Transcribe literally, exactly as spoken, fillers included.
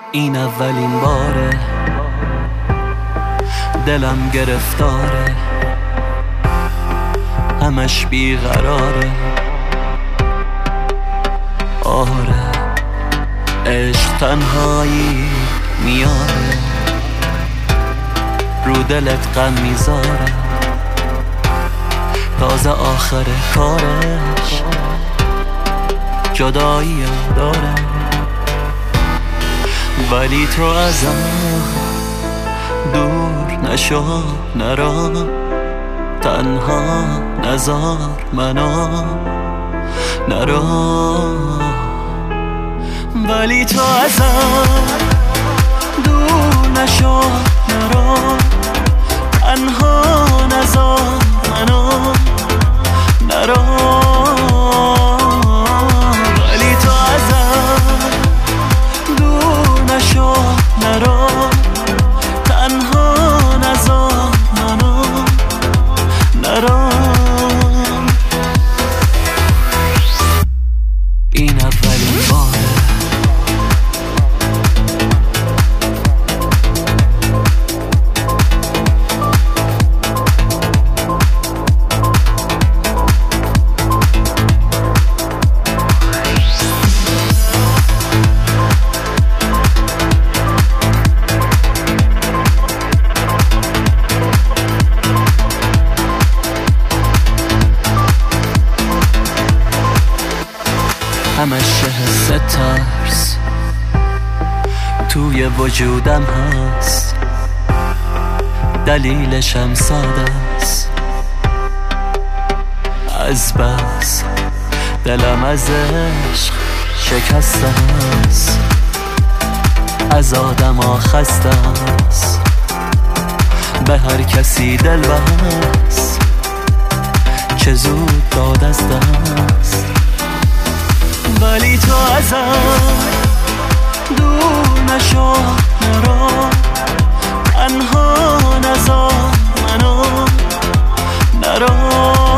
این اولین باره دلم گرفتاره، همش بیقراره. آره عشق تنهایی میاره، رو دلت غم میذاره، تازه آخر کارش جدایی داره. ولی تو ازم دور نشو، نرا تنها نذار منو، نرا. ولی تو ازم دور نشو، نرا تنها نذار منو، نرا. ولی تو ازم دور نشو، نرا تنها نذار منو، نرا. این اولین باره همش حس ترس توی وجودم هست، دلیلشم ساده است. از بس دلم از عشق شکسته است، از آدم ها خسته است، به هر کسی دل بست، چه زود داد از دست. ولی تو ازم دور نشو، نرا تنها نذار منو، نرا.